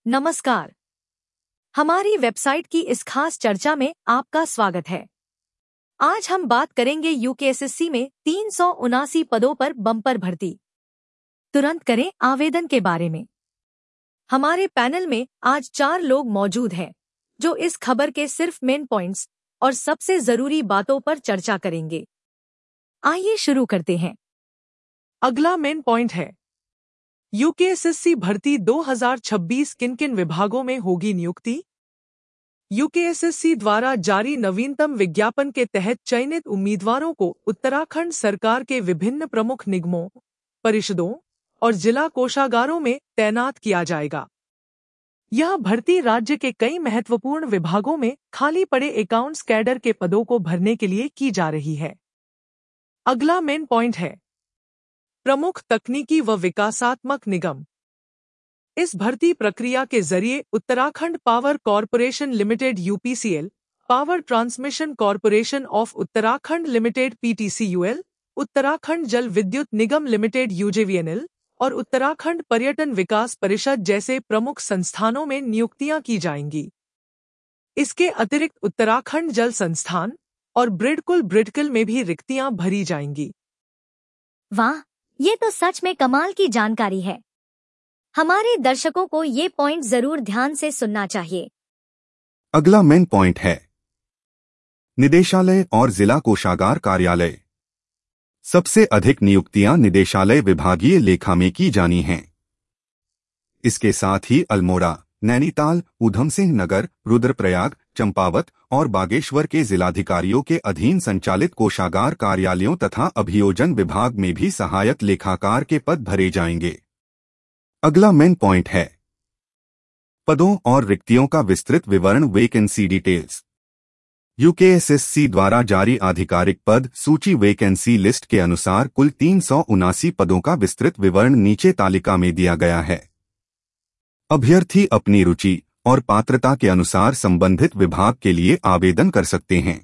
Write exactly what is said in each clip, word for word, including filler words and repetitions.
नमस्कार। हमारी वेबसाइट की इस खास चर्चा में आपका स्वागत है। आज हम बात करेंगे यूकेएसएससी में तीन सौ उनासी पदों पर बम्पर भर्ती। तुरंत करें आवेदन के बारे में। हमारे पैनल में आज चार लोग मौजूद हैं जो इस खबर के सिर्फ मेन पॉइंट्स और सबसे जरूरी बातों पर चर्चा करेंगे। आइए शुरू करते हैं। अगला मेन पॉइंट है, यूकेएसएससी भर्ती दो हज़ार छब्बीस किन किन विभागों में होगी नियुक्ति। यूकेएसएससी द्वारा जारी नवीनतम विज्ञापन के तहत चयनित उम्मीदवारों को उत्तराखंड सरकार के विभिन्न प्रमुख निगमों, परिषदों और जिला कोषागारों में तैनात किया जाएगा। यह भर्ती राज्य के कई महत्वपूर्ण विभागों में खाली पड़े अकाउंट्स कैडर के पदों को भरने के लिए की जा रही है। अगला मेन पॉइंट है, प्रमुख तकनीकी व विकासात्मक निगम। इस भर्ती प्रक्रिया के जरिए Uttarakhand power corporation limited UPCL, power transmission corporation of Uttarakhand limited PTCUL, Uttarakhand Jal Vidyut Nigam limited UJVNL और उत्तराखंड पर्यटन विकास परिषद जैसे प्रमुख संस्थानों में नियुक्तियां की जाएंगी। इसके अतिरिक्त उत्तराखंड जल संस्थान और ब्रिडकुल ब्रिडकल में भी रिक्तियां भरी जाएंगी। वाह, ये तो सच में कमाल की जानकारी है। हमारे दर्शकों को ये पॉइंट जरूर ध्यान से सुनना चाहिए। अगला मेन पॉइंट है, निदेशालय और जिला कोषागार कार्यालय। सबसे अधिक नियुक्तियां निदेशालय विभागीय लेखा में की जानी हैं। इसके साथ ही अल्मोड़ा, नैनीताल, ऊधम सिंह नगर, रुद्रप्रयाग, चंपावत और बागेश्वर के जिलाधिकारियों के अधीन संचालित कोषागार कार्यालयों तथा अभियोजन विभाग में भी सहायक लेखाकार के पद भरे जाएंगे। अगला मेन पॉइंट है, पदों और रिक्तियों का विस्तृत विवरण, वैकेंसी डिटेल्स। यूकेएसएससी द्वारा जारी आधिकारिक पद सूची वैकेंसी लिस्ट के अनुसार कुल तीन सौ उनासी पदों का विस्तृत विवरण नीचे तालिका में दिया गया है। अभ्यर्थी अपनी रुचि और पात्रता के अनुसार संबंधित विभाग के लिए आवेदन कर सकते हैं।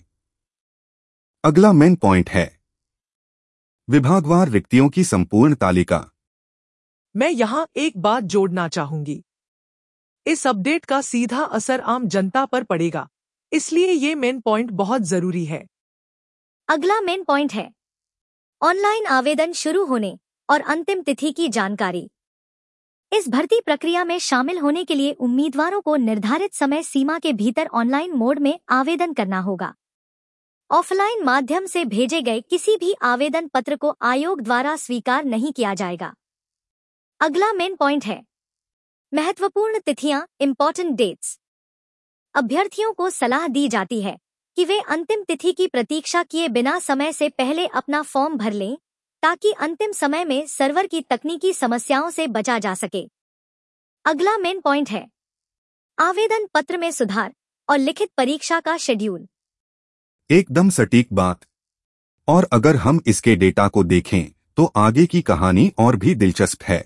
अगला मेन पॉइंट है, विभागवार रिक्तियों की संपूर्ण तालिका। मैं यहाँ एक बात जोड़ना चाहूंगी। इस अपडेट का सीधा असर आम जनता पर पड़ेगा, इसलिए ये मेन पॉइंट बहुत जरूरी है। अगला मेन पॉइंट है, ऑनलाइन आवेदन शुरू होने और अंतिम तिथि की जानकारी। इस भर्ती प्रक्रिया में शामिल होने के लिए उम्मीदवारों को निर्धारित समय सीमा के भीतर ऑनलाइन मोड में आवेदन करना होगा। ऑफलाइन माध्यम से भेजे गए किसी भी आवेदन पत्र को आयोग द्वारा स्वीकार नहीं किया जाएगा। अगला मेन पॉइंट है, महत्वपूर्ण तिथियां, इंपॉर्टेंट डेट्स। अभ्यर्थियों को सलाह दी जाती है कि वे अंतिम तिथि की प्रतीक्षा किए बिना समय से पहले अपना फॉर्म भर लें, ताकि अंतिम समय में सर्वर की तकनीकी समस्याओं से बचा जा सके। अगला मेन पॉइंट है, आवेदन पत्र में सुधार और लिखित परीक्षा का शेड्यूल। एकदम सटीक बात। और अगर हम इसके डेटा को देखें तो आगे की कहानी और भी दिलचस्प है।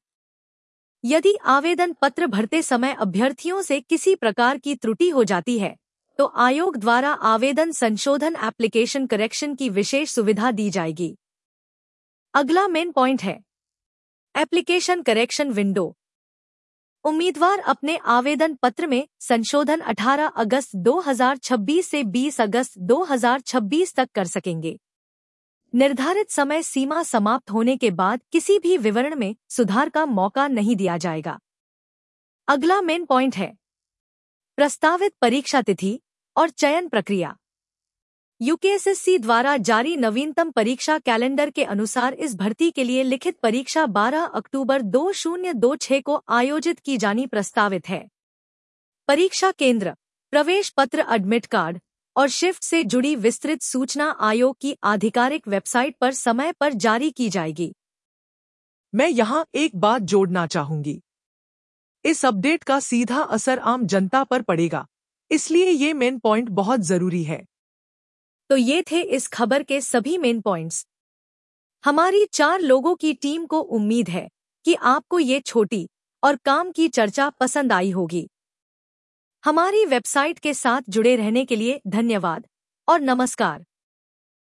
यदि आवेदन पत्र भरते समय अभ्यर्थियों से किसी प्रकार की त्रुटि हो जाती है तो आयोग द्वारा आवेदन संशोधन एप्लीकेशन करेक्शन की विशेष सुविधा दी जाएगी। अगला मेन पॉइंट है, एप्लीकेशन करेक्शन विंडो। उम्मीदवार अपने आवेदन पत्र में संशोधन अठारह अगस्त दो हज़ार छब्बीस से बीस अगस्त दो हज़ार छब्बीस तक कर सकेंगे। निर्धारित समय सीमा समाप्त होने के बाद किसी भी विवरण में सुधार का मौका नहीं दिया जाएगा। अगला मेन पॉइंट है, प्रस्तावित परीक्षा तिथि और चयन प्रक्रिया। यूकेएसएससी द्वारा जारी नवीनतम परीक्षा कैलेंडर के अनुसार इस भर्ती के लिए लिखित परीक्षा बारह अक्टूबर दो हज़ार छब्बीस को आयोजित की जानी प्रस्तावित है। परीक्षा केंद्र, प्रवेश पत्र, एडमिट कार्ड और शिफ्ट से जुड़ी विस्तृत सूचना आयोग की आधिकारिक वेबसाइट पर समय पर जारी की जाएगी। मैं यहाँ एक बात जोड़ना चाहूंगी। इस अपडेट का सीधा असर आम जनता पर पड़ेगा, इसलिए ये मेन पॉइंट बहुत जरूरी है। तो ये थे इस खबर के सभी मेन पॉइंट्स। हमारी चार लोगों की टीम को उम्मीद है कि आपको ये छोटी और काम की चर्चा पसंद आई होगी। हमारी वेबसाइट के साथ जुड़े रहने के लिए धन्यवाद और नमस्कार।